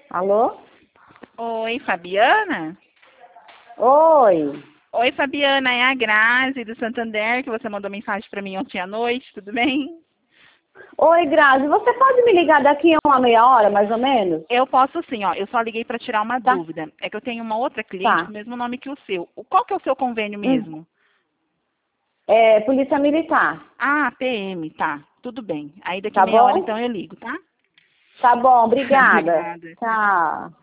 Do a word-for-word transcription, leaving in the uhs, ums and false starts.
Alô? Oi, Fabiana? Oi. Oi, Fabiana, é a Grazi do Santander, que você mandou mensagem para mim ontem à noite, tudo bem? Oi, Grazi. Você pode me ligar daqui a uma meia hora, mais ou menos? Eu posso sim, ó. Eu só liguei para tirar uma Tá. dúvida. É que eu tenho uma outra cliente com Tá. o mesmo nome que o seu. O- Qual que é o seu convênio Hum. mesmo? É, Polícia Militar. Ah, P M, tá. Tudo bem. Aí daqui Tá meia hora bom? então eu ligo, tá? Tá bom, obrigada. Obrigada. Tchau, tchau. Tchau.